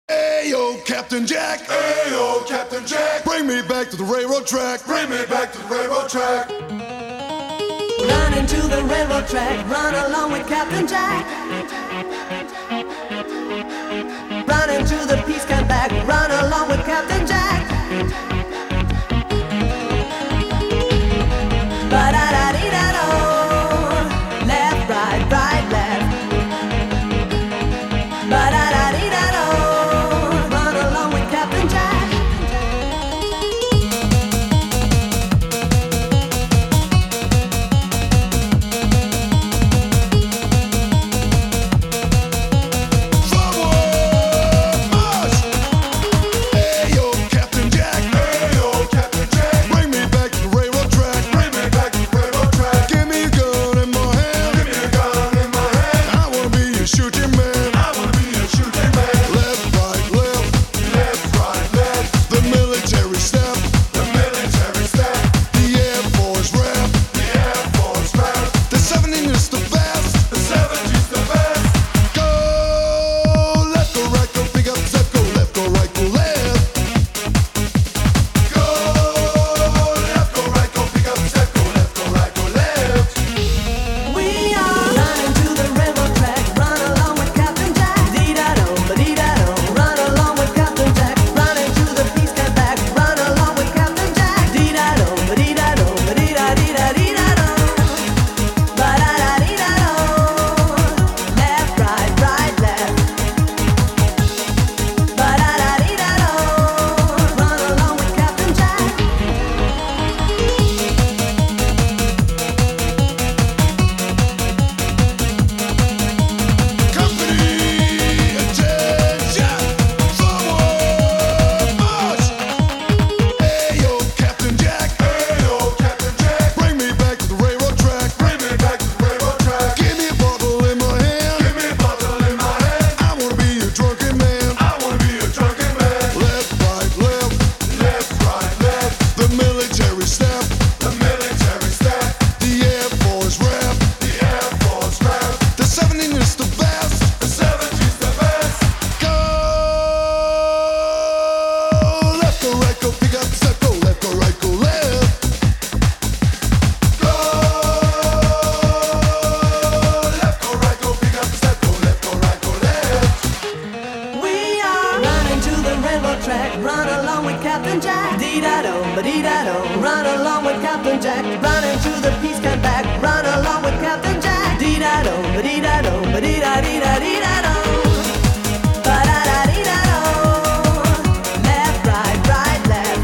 Hey yo, Captain Jack. Hey yo, Captain Jack. Bring me back to the railroad track. Bring me back to the railroad track. Run into the railroad track, run along with Captain Jack. Run into the peace camp back, run along with Captain Jack. Ba-da-da-dee-da-do. Left, right, right, left. Ba-da-da-dee-da-do. Run along with Captain Jack. Run along with Captain Jack. Dee-da-do, ba-dee-da-do. Run along with Captain Jack. Run into the peace camp back. Run along with Captain Jack. Dee-da-do, ba-dee-da-do, ba-dee-da-dee-da-dee-da-do. Ba-da-da-dee-da-do. Left, right, right, left.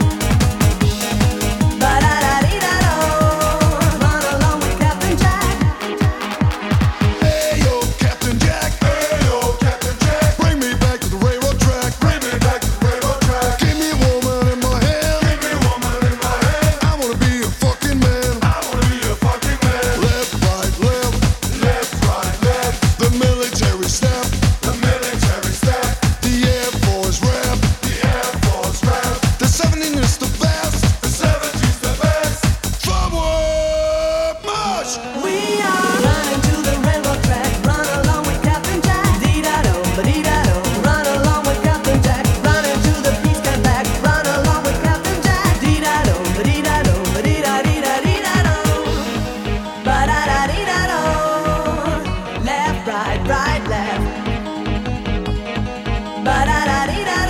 Ba-da-da-dee-da-do. Run along with Captain Jack. Hey yo, Captain Jack. Hey yo, Captain Jack. Bring me back to the railroad track. Bring me back to the railroad track. Give me a woman in my hand. Give me a woman in my hand. I wanna be a fucking man. I wanna be a fucking man. Left, right, left. Left, right, left. The military step. The military step. The Air Force rap. The Air Force rap. The 17 is the best. The 70's the best. Forward march. We are running to the railroad track. Run along with Captain Jack. Dee-da-do, ba-dee-da-do. Run along with Captain Jack. Run into the peace camp back. Run along with Captain Jack. Dee-da-do, ba-dee-da-do, ba-dee-da-dee-da-dee-da-do. Ba-da-da-dee-da-do. Left, right, right, left. Ba-da-da-dee-da.